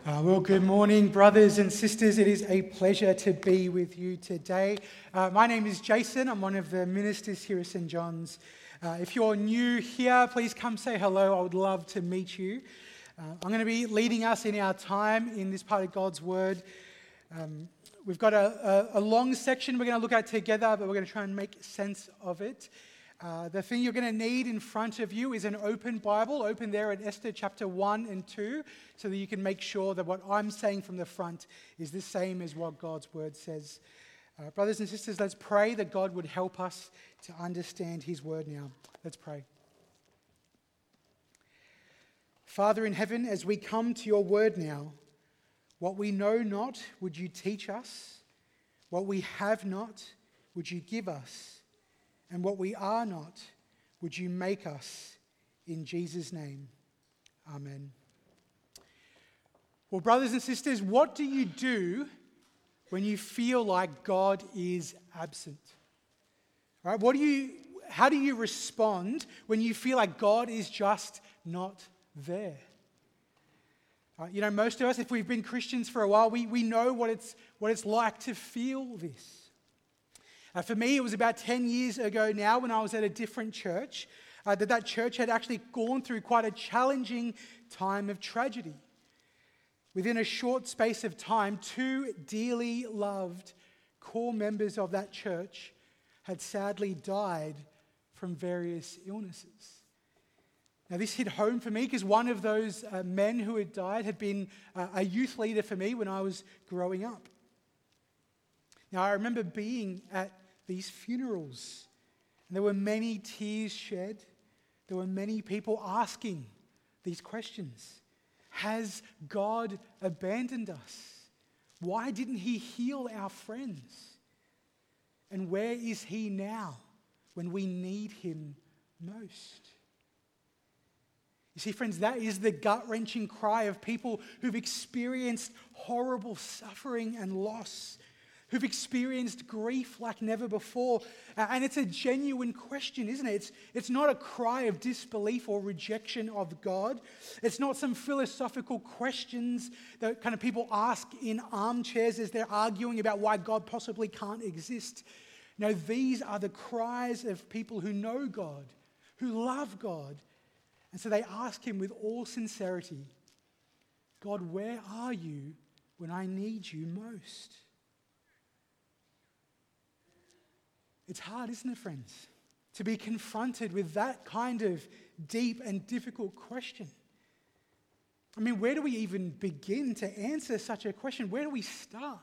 Well, good morning, brothers and sisters. It is a pleasure to be with you today. My name is Jason. I'm one of the ministers here at St. John's. If you're new here, please come say hello. I would love to meet you. I'm going to be leading us in our time in this part of God's Word. We've got a long section we're going to look at together, but we're going to try and make sense of it. The thing you're going to need in front of you is an open Bible. Open there at Esther chapter 1 and 2 so that you can make sure that what I'm saying from the front is the same as what God's Word says. Brothers and sisters, let's pray that God would help us to understand His Word now. Let's pray. Father in heaven, as we come to your Word now, what we know not, would you teach us? What we have not, would you give us? And what we are not, would you make us in Jesus' name? Amen. Well, brothers and sisters, what do you do when you feel like God is absent? Right? How do you respond when you feel like God is just not there? Most of us, if we've been Christians for a while, we know what it's like to feel this. For me, it was about 10 years ago now when I was at a different church, that church had actually gone through quite a challenging time of tragedy. Within a short space of time, two dearly loved core members of that church had sadly died from various illnesses. Now, this hit home for me because one of those men who had died had been a youth leader for me when I was growing up. Now, I remember being at these funerals, and there were many tears shed. There were many people asking these questions. Has God abandoned us? Why didn't He heal our friends? And where is He now when we need Him most? You see, friends, that is the gut-wrenching cry of people who've experienced horrible suffering and loss, who've experienced grief like never before. And it's a genuine question, isn't it? It's not a cry of disbelief or rejection of God. It's not some philosophical questions that kind of people ask in armchairs as they're arguing about why God possibly can't exist. No, these are the cries of people who know God, who love God. And so they ask Him with all sincerity, God, where are you when I need you most? It's hard, isn't it, friends, to be confronted with that kind of deep and difficult question. I mean, where do we even begin to answer such a question? Where do we start?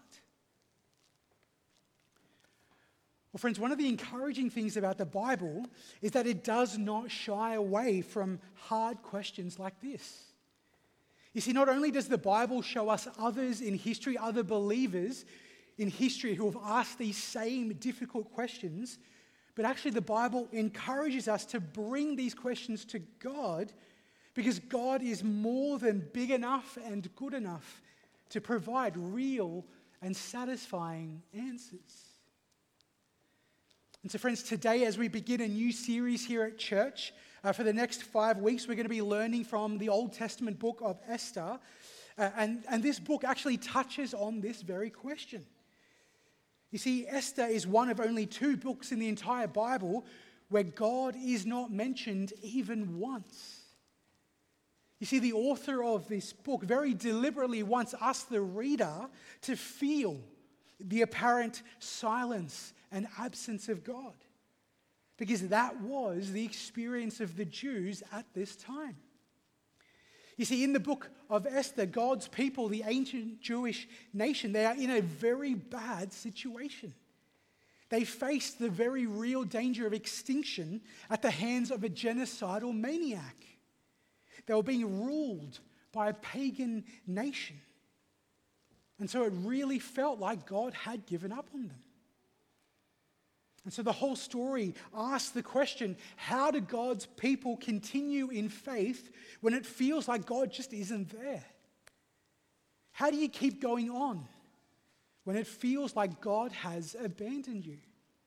Well, friends, one of the encouraging things about the Bible is that it does not shy away from hard questions like this. You see, not only does the Bible show us others in history, other believers in history who have asked these same difficult questions, but actually the Bible encourages us to bring these questions to God because God is more than big enough and good enough to provide real and satisfying answers. And so, friends, today as we begin a new series here at church, for the next 5 weeks we're going to be learning from the Old Testament book of Esther, and this book actually touches on this very question. You see, Esther is one of only 2 books in the entire Bible where God is not mentioned even once. You see, the author of this book very deliberately wants us, the reader, to feel the apparent silence and absence of God, because that was the experience of the Jews at this time. You see, in the book of Esther, God's people, the ancient Jewish nation, they are in a very bad situation. They face the very real danger of extinction at the hands of a genocidal maniac. They were being ruled by a pagan nation. And so it really felt like God had given up on them. And so the whole story asks the question, how do God's people continue in faith when it feels like God just isn't there? How do you keep going on when it feels like God has abandoned you?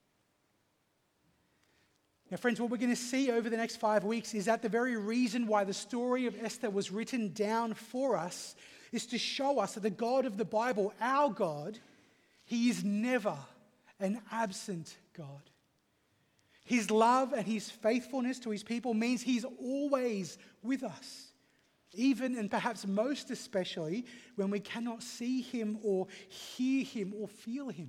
Now, friends, what we're going to see over the next 5 weeks is that the very reason why the story of Esther was written down for us is to show us that the God of the Bible, our God, he is never an absent God. His love and his faithfulness to his people means he's always with us, even and perhaps most especially when we cannot see him or hear him or feel him.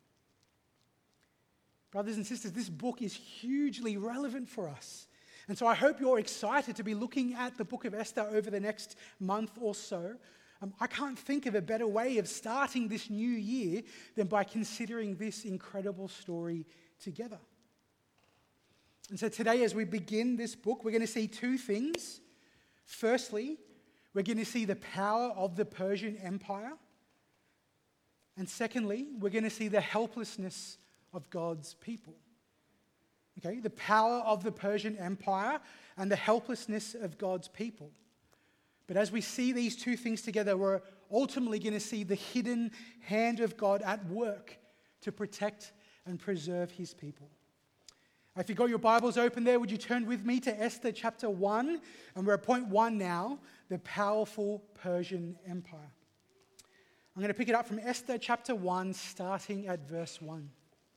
Brothers and sisters, this book is hugely relevant for us. And so I hope you're excited to be looking at the book of Esther over the next month or so. I can't think of a better way of starting this new year than by considering this incredible story together. And so today, as we begin this book, we're going to see two things. Firstly, we're going to see the power of the Persian Empire. And secondly, we're going to see the helplessness of God's people. Okay, the power of the Persian Empire and the helplessness of God's people. But as we see these two things together, we're ultimately going to see the hidden hand of God at work to protect and preserve his people. If you've got your Bibles open there, would you turn with me to Esther chapter 1? And we're at point 1 now, the powerful Persian Empire. I'm going to pick it up from Esther chapter 1, starting at verse 1.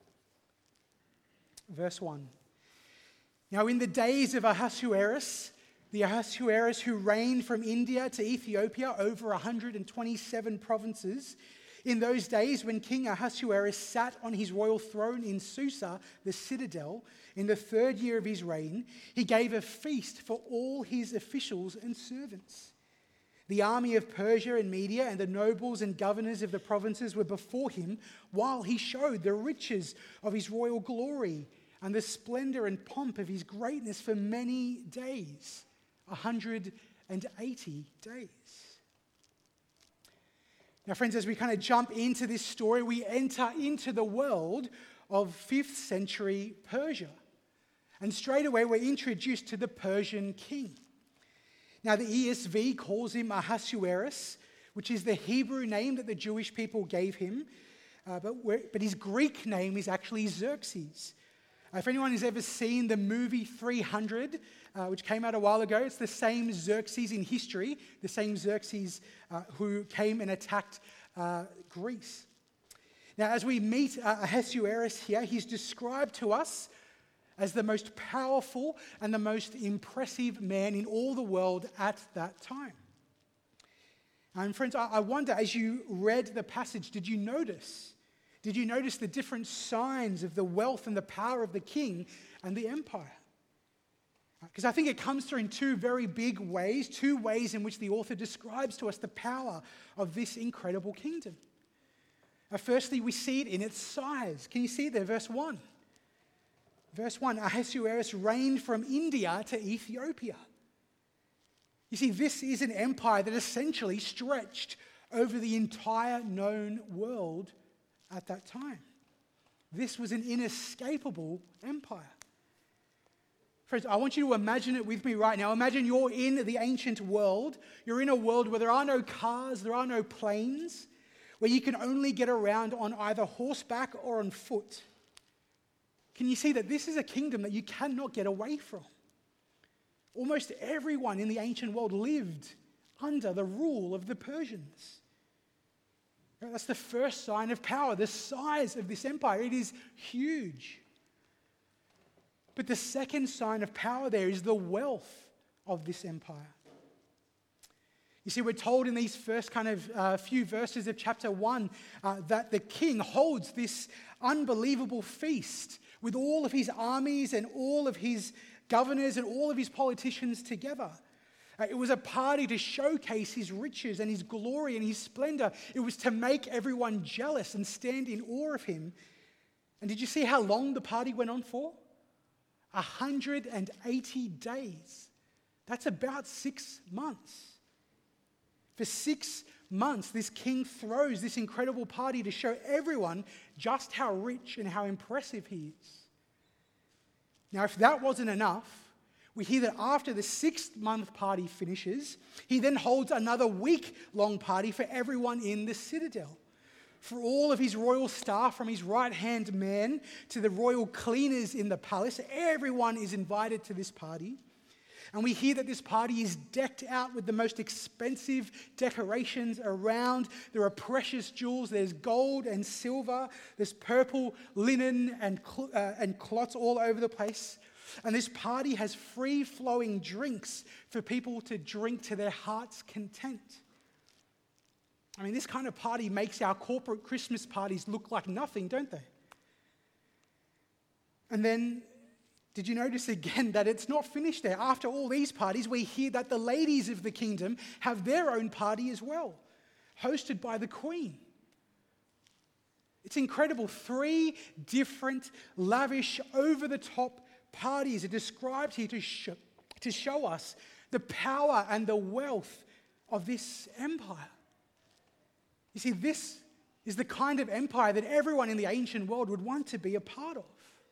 Verse 1. Now in the days of Ahasuerus, the Ahasuerus who reigned from India to Ethiopia over 127 provinces, in those days when King Ahasuerus sat on his royal throne in Susa, the citadel, in the 3rd year of his reign, he gave a feast for all his officials and servants. The army of Persia and Media and the nobles and governors of the provinces were before him while he showed the riches of his royal glory and the splendor and pomp of his greatness for many days, 180 days. Now, friends, as we kind of jump into this story, we enter into the world of 5th century Persia. And straight away, we're introduced to the Persian king. Now, the ESV calls him Ahasuerus, which is the Hebrew name that the Jewish people gave him. But his Greek name is actually Xerxes. If anyone has ever seen the movie 300, which came out a while ago, it's the same Xerxes in history, the same Xerxes who came and attacked Greece. Now, as we meet Ahasuerus here, he's described to us as the most powerful and the most impressive man in all the world at that time. And friends, I wonder, as you read the passage, did you notice the different signs of the wealth and the power of the king and the empire? Because I think it comes through in two very big ways, two ways in which the author describes to us the power of this incredible kingdom. Firstly, we see it in its size. Can you see it there? Verse 1. Verse 1, Ahasuerus reigned from India to Ethiopia. You see, this is an empire that essentially stretched over the entire known world at that time. This was an inescapable empire. Friends, I want you to imagine it with me right now. Imagine you're in the ancient world. You're in a world where there are no cars, there are no planes, where you can only get around on either horseback or on foot. Can you see that this is a kingdom that you cannot get away from? Almost everyone in the ancient world lived under the rule of the Persians. That's the first sign of power, the size of this empire. It is huge. But the second sign of power there is the wealth of this empire. You see, we're told in these first kind of few verses of chapter 1 that the king holds this unbelievable feast with all of his armies and all of his governors and all of his politicians together. It was a party to showcase his riches and his glory and his splendor. It was to make everyone jealous and stand in awe of him. And did you see how long the party went on for? 180 days. That's about 6 months. For 6 months, this king throws this incredible party to show everyone just how rich and how impressive he is. Now, if that wasn't enough, we hear that after the 6th-month party finishes, he then holds another week-long party for everyone in the citadel. For all of his royal staff, from his right-hand man to the royal cleaners in the palace, everyone is invited to this party. And we hear that this party is decked out with the most expensive decorations around. There are precious jewels. There's gold and silver. There's purple linen and cloths all over the place. And this party has free-flowing drinks for people to drink to their heart's content. I mean, this kind of party makes our corporate Christmas parties look like nothing, don't they? And then, did you notice again that it's not finished there? After all these parties, we hear that the ladies of the kingdom have their own party as well, hosted by the queen. It's incredible. 3 different, lavish, over-the-top parties are described here to show us the power and the wealth of this empire. You see, this is the kind of empire that everyone in the ancient world would want to be a part of.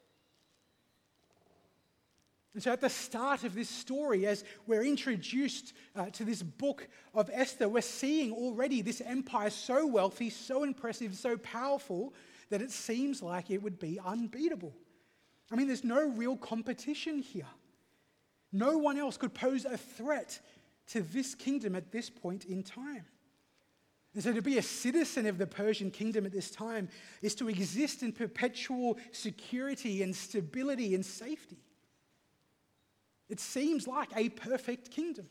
And so at the start of this story, as we're introduced to this book of Esther, we're seeing already this empire so wealthy, so impressive, so powerful, that it seems like it would be unbeatable. I mean, there's no real competition here. No one else could pose a threat to this kingdom at this point in time. And so to be a citizen of the Persian kingdom at this time is to exist in perpetual security and stability and safety. It seems like a perfect kingdom.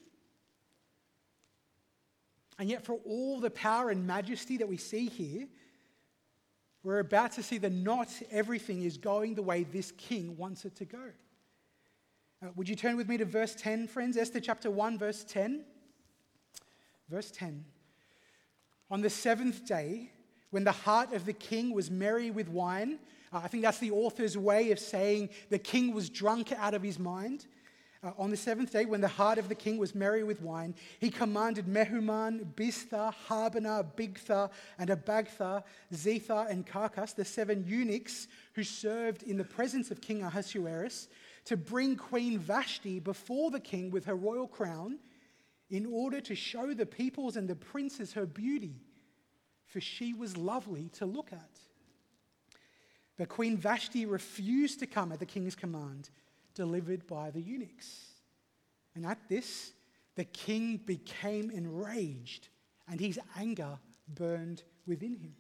And yet, for all the power and majesty that we see here, we're about to see that not everything is going the way this king wants it to go. Would you turn with me to verse 10, friends? Esther chapter 1, verse 10. Verse 10. On the 7th day, when the heart of the king was merry with wine, I think that's the author's way of saying the king was drunk out of his mind. On the 7th day, when the heart of the king was merry with wine, he commanded Mehuman, Biztha, Harbona, Bigtha, and Abagtha, Zetha, and Carcass, the 7 eunuchs who served in the presence of King Ahasuerus, to bring Queen Vashti before the king with her royal crown, in order to show the peoples and the princes her beauty, for she was lovely to look at. But Queen Vashti refused to come at the king's command, delivered by the eunuchs. And at this, the king became enraged, and his anger burned within him.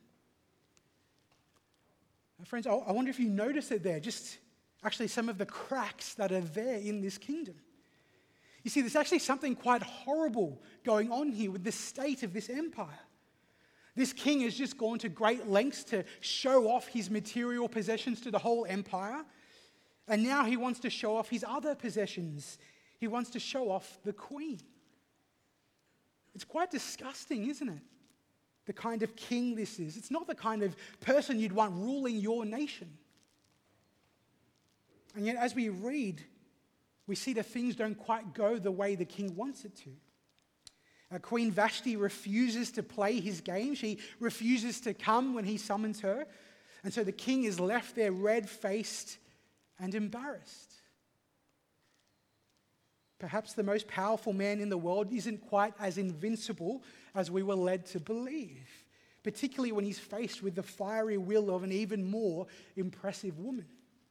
Now, friends, I wonder if you notice it there, just actually some of the cracks that are there in this kingdom. You see, there's actually something quite horrible going on here with the state of this empire. This king has just gone to great lengths to show off his material possessions to the whole empire. And now he wants to show off his other possessions. He wants to show off the queen. It's quite disgusting, isn't it? The kind of king this is. It's not the kind of person you'd want ruling your nation. And yet, as we read, we see that things don't quite go the way the king wants it to. Queen Vashti refuses to play his game. She refuses to come when he summons her. And so the king is left there red-faced and embarrassed. Perhaps the most powerful man in the world isn't quite as invincible as we were led to believe, particularly when he's faced with the fiery will of an even more impressive woman.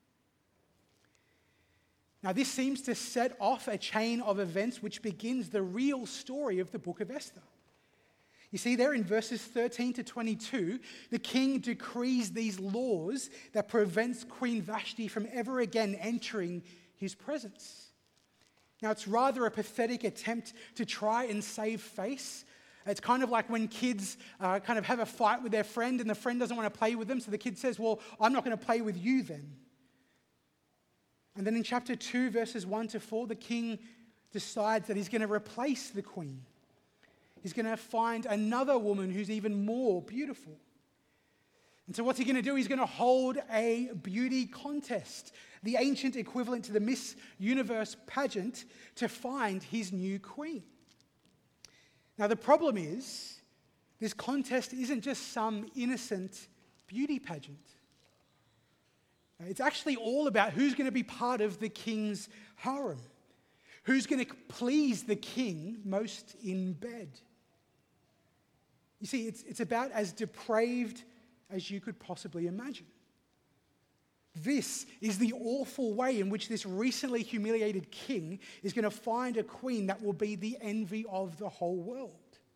Now, this seems to set off a chain of events which begins the real story of the book of Esther. You see there in verses 13 to 22, the king decrees these laws that prevents Queen Vashti from ever again entering his presence. Now, it's rather a pathetic attempt to try and save face. It's kind of like when kids kind of have a fight with their friend and the friend doesn't want to play with them, so the kid says, well, I'm not going to play with you then. And then in chapter 2, verses 1 to 4, the king decides that he's going to replace the queen. He's going to find another woman who's even more beautiful. And so what's he going to do? He's going to hold a beauty contest, the ancient equivalent to the Miss Universe pageant, to find his new queen. Now the problem is, this contest isn't just some innocent beauty pageant. It's actually all about who's going to be part of the king's harem. Who's going to please the king most in bed. You see, it's about as depraved as you could possibly imagine. This is the awful way in which this recently humiliated king is going to find a queen that will be the envy of the whole world.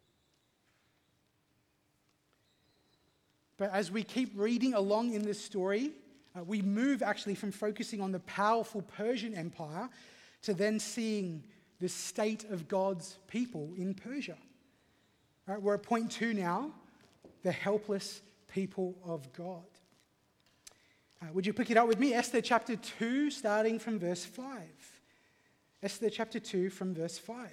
But as we keep reading along in this story, we move actually from focusing on the powerful Persian Empire to then seeing the state of God's people in Persia. All right, we're at point 2 now, the helpless people of God. Would you pick it up with me? Esther chapter 2, starting from verse 5. Esther chapter 2 from verse 5.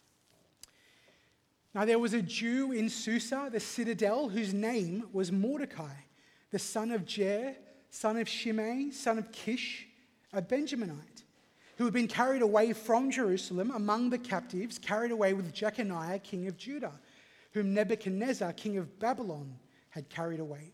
Now there was a Jew in Susa, the citadel, whose name was Mordecai, the son of Jair, son of Shimei, son of Kish, a Benjaminite, who had been carried away from Jerusalem among the captives, carried away with Jeconiah, king of Judah, whom Nebuchadnezzar, king of Babylon, had carried away.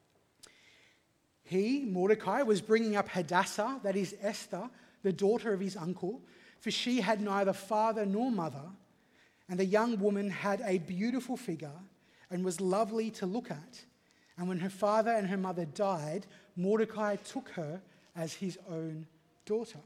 He, Mordecai, was bringing up Hadassah, that is Esther, the daughter of his uncle, for she had neither father nor mother, and the young woman had a beautiful figure and was lovely to look at. And when her father and her mother died, Mordecai took her as his own daughter.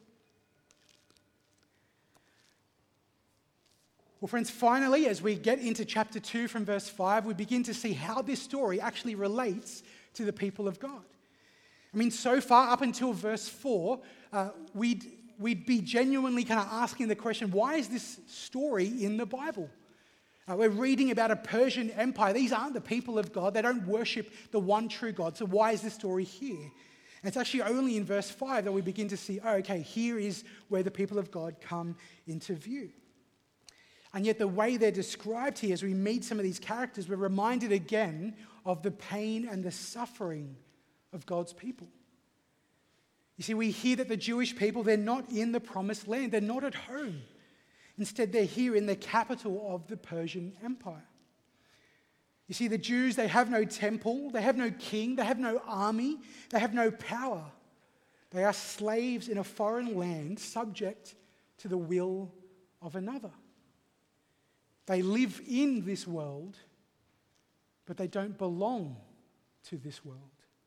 Well, friends, finally, as we get into chapter 2 from verse 5, we begin to see how this story actually relates to the people of God. I mean, so far, up until verse 4, we'd be genuinely kind of asking the question, why is this story in the Bible? We're reading about a Persian empire. These aren't the people of God. They don't worship the one true God. So why is this story here? And it's actually only in verse 5 that we begin to see, oh, okay, here is where the people of God come into view. And yet the way they're described here, as we meet some of these characters, we're reminded again of the pain and the suffering of God's people. You see, we hear that the Jewish people, they're not in the promised land. They're not at home. Instead, they're here in the capital of the Persian Empire. You see, the Jews, they have no temple, they have no king, they have no army, they have no power. They are slaves in a foreign land, subject to the will of another. They live in this world, but they don't belong to this world.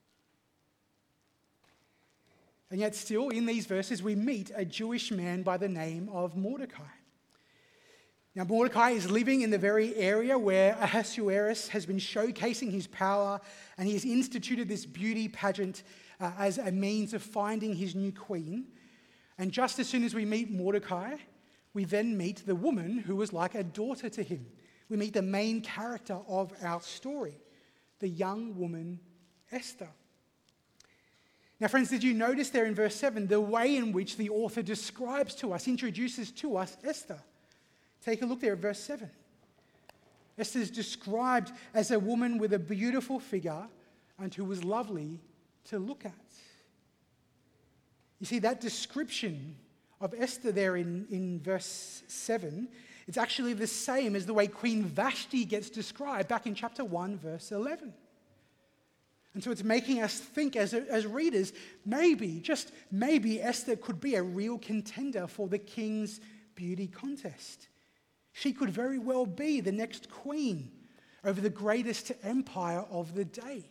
And yet still, in these verses, we meet a Jewish man by the name of Mordecai. Now, Mordecai is living in the very area where Ahasuerus has been showcasing his power, and he has instituted this beauty pageant as a means of finding his new queen. And just as soon as we meet Mordecai, we then meet the woman who was like a daughter to him. We meet the main character of our story, the young woman Esther. Now, friends, did you notice there in verse 7 the way in which the author describes to us, introduces to us Esther? Take a look there at verse 7. Esther is described as a woman with a beautiful figure and who was lovely to look at. You see, that description of Esther there in verse 7, it's actually the same as the way Queen Vashti gets described back in chapter 1, verse 11. And so it's making us think as readers, maybe, just maybe, Esther could be a real contender for the king's beauty contest. She could very well be the next queen over the greatest empire of the day.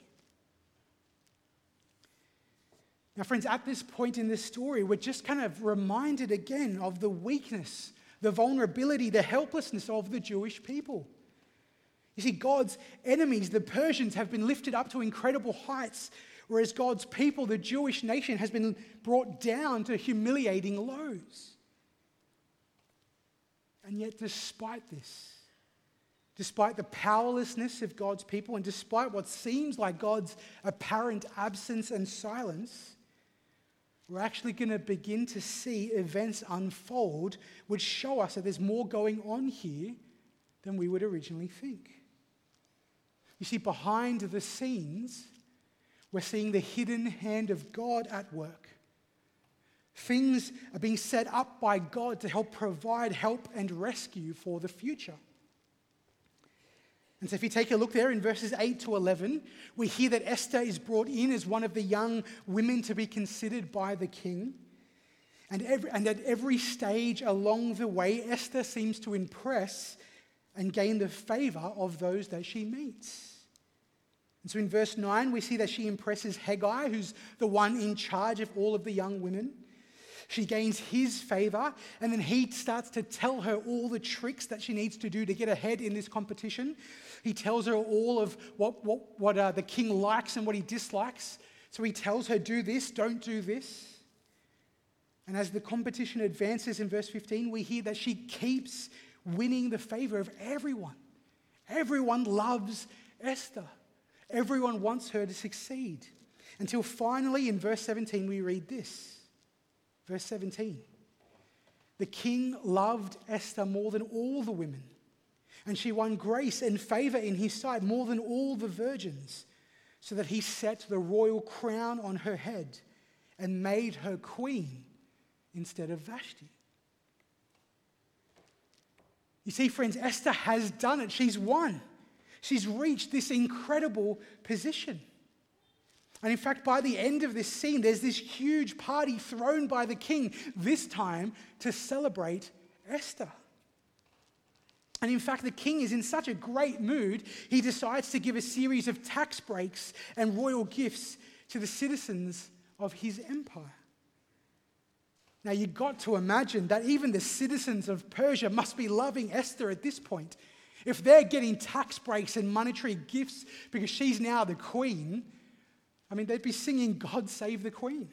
Now, friends, at this point in this story, we're just kind of reminded again of the weakness, the vulnerability, the helplessness of the Jewish people. You see, God's enemies, the Persians, have been lifted up to incredible heights, whereas God's people, the Jewish nation, has been brought down to humiliating lows. And yet, despite this, despite the powerlessness of God's people, and despite what seems like God's apparent absence and silence, we're actually going to begin to see events unfold which show us that there's more going on here than we would originally think. You see, behind the scenes, we're seeing the hidden hand of God at work. Things are being set up by God to help provide help and rescue for the future. And so if you take a look there in verses 8 to 11, we hear that Esther is brought in as one of the young women to be considered by the king. And at every stage along the way, Esther seems to impress and gain the favor of those that she meets. And so in verse 9, we see that she impresses Haggai, who's the one in charge of all of the young women. She gains his favor, and then he starts to tell her all the tricks that she needs to do to get ahead in this competition. He tells her all of what the king likes and what he dislikes. So he tells her, do this, don't do this. And as the competition advances in verse 15, we hear that she keeps winning the favor of everyone. Everyone loves Esther. Everyone wants her to succeed. Until finally, in verse 17, we read this. Verse 17. The king loved Esther more than all the women, and she won grace and favor in his sight more than all the virgins, so that he set the royal crown on her head and made her queen instead of Vashti. You see, friends, Esther has done it. She's won. She's reached this incredible position. And in fact, by the end of this scene, there's this huge party thrown by the king, this time to celebrate Esther. And in fact, the king is in such a great mood, he decides to give a series of tax breaks and royal gifts to the citizens of his empire. Now, you've got to imagine that even the citizens of Persia must be loving Esther at this point. If they're getting tax breaks and monetary gifts because she's now the queen, I mean, they'd be singing, God Save the Queen.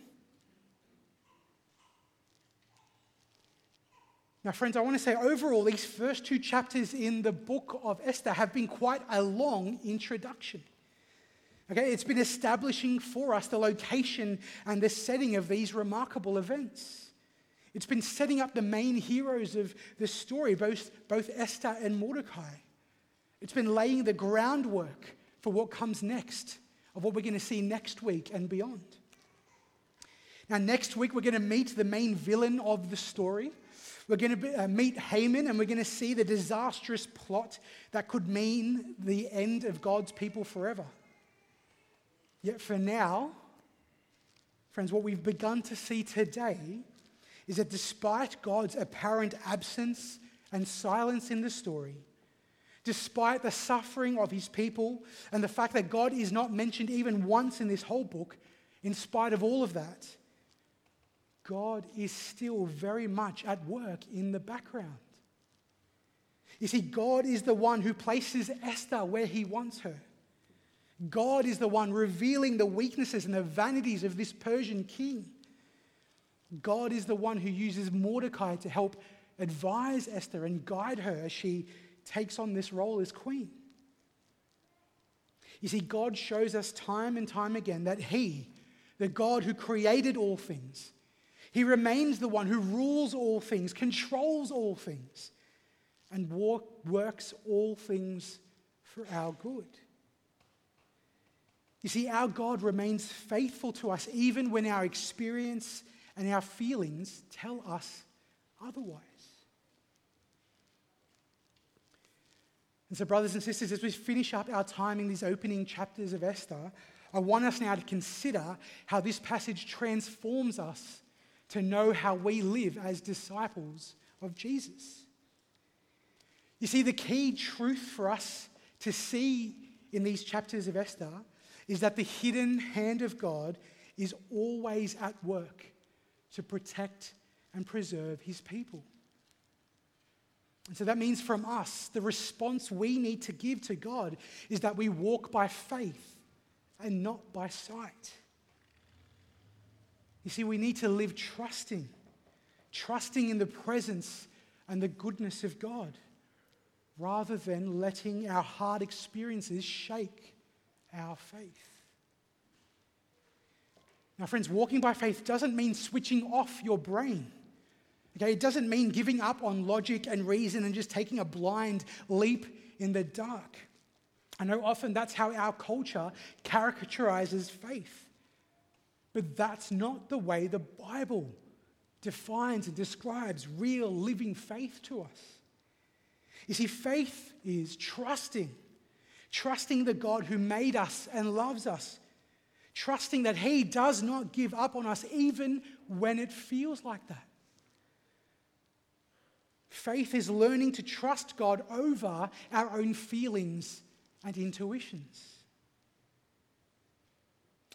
Now, friends, I want to say overall, these first 2 chapters in the book of Esther have been quite a long introduction. Okay, it's been establishing for us the location and the setting of these remarkable events. It's been setting up the main heroes of the story, both Esther and Mordecai. It's been laying the groundwork for what comes next, of what we're going to see next week and beyond. Now, next week, we're going to meet the main villain of the story. We're going to meet Haman, and we're going to see the disastrous plot that could mean the end of God's people forever. Yet for now, friends, what we've begun to see today is that despite God's apparent absence and silence in the story, despite the suffering of his people and the fact that God is not mentioned even once in this whole book, in spite of all of that, God is still very much at work in the background. You see, God is the one who places Esther where he wants her. God is the one revealing the weaknesses and the vanities of this Persian king. God is the one who uses Mordecai to help advise Esther and guide her as she takes on this role as queen. You see, God shows us time and time again that he, the God who created all things, he remains the one who rules all things, controls all things, and works all things for our good. You see, our God remains faithful to us even when our experience and our feelings tell us otherwise. And so, brothers and sisters, as we finish up our time in these opening chapters of Esther, I want us now to consider how this passage transforms us to know how we live as disciples of Jesus. You see, the key truth for us to see in these chapters of Esther is that the hidden hand of God is always at work to protect and preserve his people. And so that means from us, the response we need to give to God is that we walk by faith and not by sight. You see, we need to live trusting in the presence and the goodness of God, rather than letting our hard experiences shake our faith. Now, friends, walking by faith doesn't mean switching off your brain. Okay, it doesn't mean giving up on logic and reason and just taking a blind leap in the dark. I know often that's how our culture caricaturizes faith. But that's not the way the Bible defines and describes real living faith to us. You see, faith is trusting the God who made us and loves us, trusting that he does not give up on us even when it feels like that. Faith is learning to trust God over our own feelings and intuitions.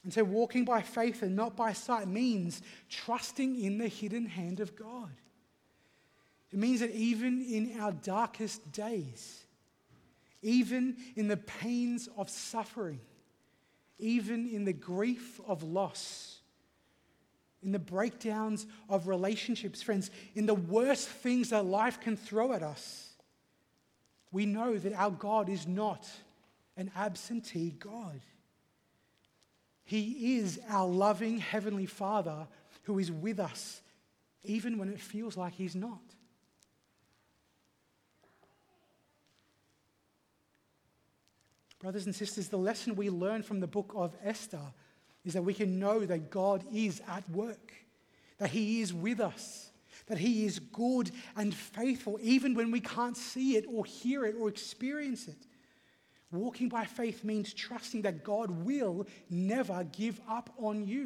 And so walking by faith and not by sight means trusting in the hidden hand of God. It means that even in our darkest days, even in the pains of suffering, even in the grief of loss, in the breakdowns of relationships, friends, in the worst things that life can throw at us, we know that our God is not an absentee God. He is our loving Heavenly Father who is with us even when it feels like He's not. Brothers and sisters, the lesson we learn from the book of Esther is that we can know that God is at work, that He is with us, that He is good and faithful even when we can't see it or hear it or experience it. Walking by faith means trusting that God will never give up on you.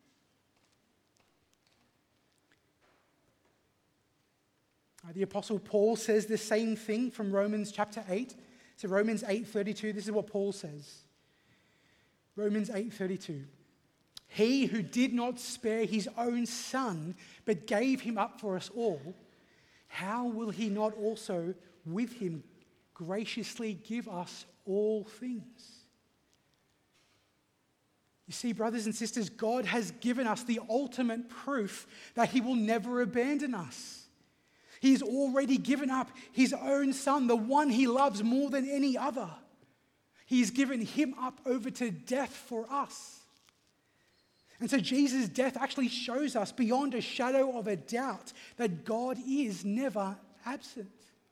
The Apostle Paul says the same thing from Romans chapter 8. So Romans 8:32, this is what Paul says. Romans 8:32. He who did not spare his own son, but gave him up for us all, how will he not also with him graciously give us all things? You see, brothers and sisters, God has given us the ultimate proof that He will never abandon us. He's already given up His own Son, the one He loves more than any other. He's given Him up over to death for us. And so Jesus' death actually shows us beyond a shadow of a doubt that God is never absent.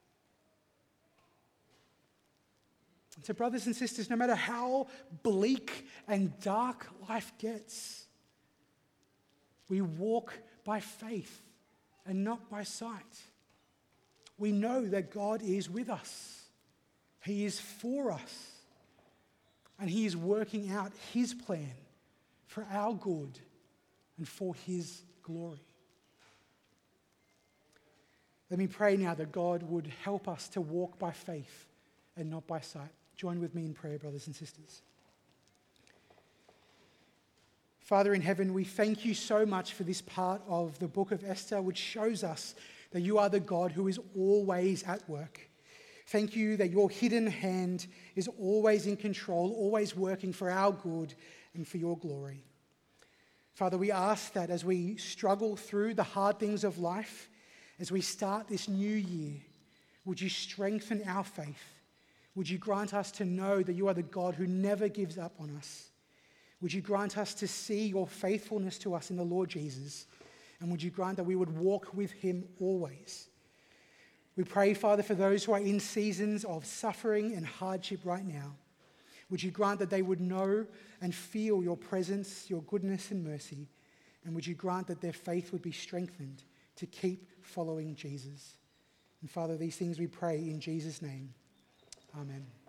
And so, brothers and sisters, no matter how bleak and dark life gets, we walk by faith and not by sight. We know that God is with us. He is for us. And He is working out His plan for our good and for His glory. Let me pray now that God would help us to walk by faith and not by sight. Join with me in prayer, brothers and sisters. Father in heaven, we thank You so much for this part of the book of Esther, which shows us that You are the God who is always at work. Thank You that Your hidden hand is always in control, always working for our good and for Your glory. Father, we ask that as we struggle through the hard things of life, as we start this new year, would You strengthen our faith? Would You grant us to know that You are the God who never gives up on us? Would You grant us to see Your faithfulness to us in the Lord Jesus? And would You grant that we would walk with Him always? We pray, Father, for those who are in seasons of suffering and hardship right now. Would You grant that they would know and feel Your presence, Your goodness and mercy? And would You grant that their faith would be strengthened to keep following Jesus? And Father, these things we pray in Jesus' name. Amen.